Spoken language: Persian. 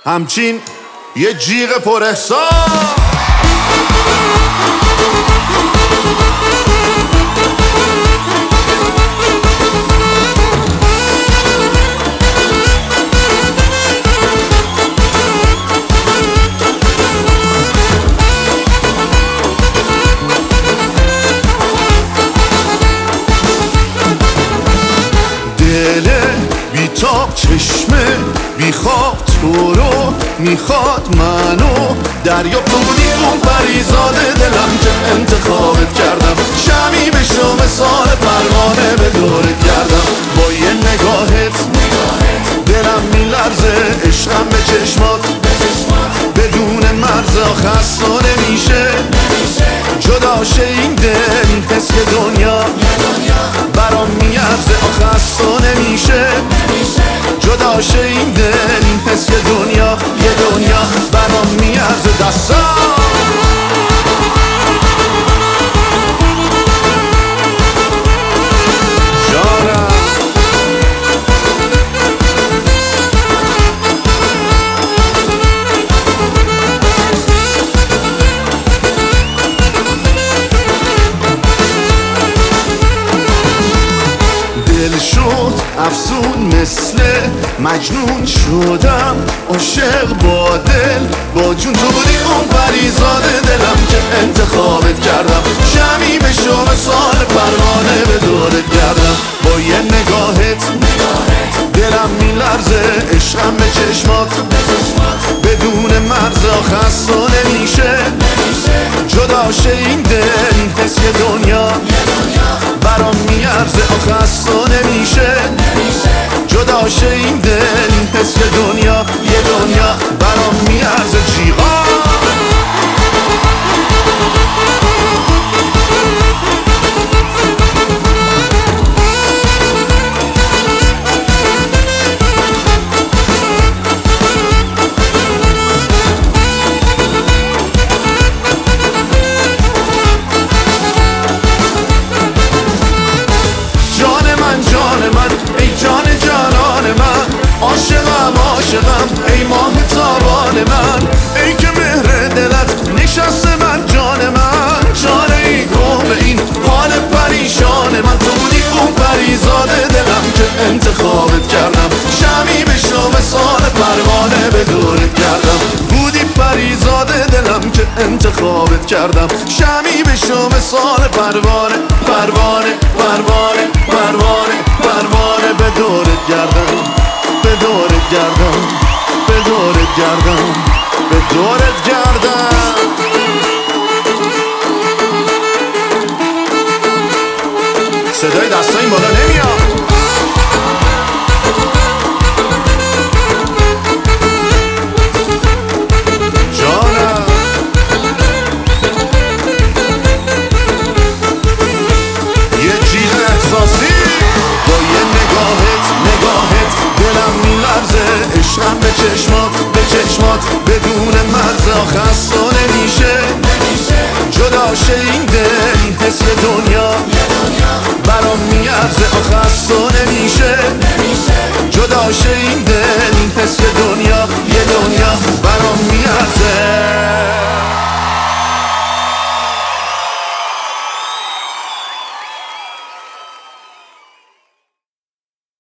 همچین یه جیغ پر احساس. دل بیتاب چشمه بیخواب تو رو میخواد منو دریا بودی اون پریزاد دلم که انتخابت کردم. شمی بشو مثال پروانه به دورت کردم. با یه نگاهت دلم میلرزه، عشقم به چشمات بدون مرز خسته نمیشه. جدا شه این دل حس که دنیا برام میارزه خسته نمیشه. جدا شه این دل حس که دنیا یه دنیا برام میارزه. دستم جانم دل شد افسون مثل مجنون شدم عاشق با دل با جون تو بودی اون پریزاد دلم که انتخابت کردم. شمی بشو مثال پروانه به دورت کردم. با یه نگاهت دلم میلرزه، عشقم به چشمات بدون مرز خسته نمیشه. جدا شه این دل حس که دنیا برام میارزه خسته نمیشه. جدا شه این دل حس که دنیا یه دنیا برام میارزه. جیغا عاشقم ای ماه تابان من، ای که مهر دلت نشسته من جان من. چاره ای کن به این حال پریشان من. تو بودی اون پریزاد دلم که انتخابت کردم. شمی بشو مثال پروانه به دورت کردم. بودی پریزاد دلم که انتخابت کردم. شمی بشو مثال پروانه پروانه پروانه پروانه پروانه به دورت کردم. به دورت گردم به دورت گردم به دورت گردم. صدای دستا این بالا نمیاد. جانم یه جیغ احساسی با یه نگاهت دلم میلرزه، عشقم به چشمات بدون مرز خسته نمیشه. جدا شه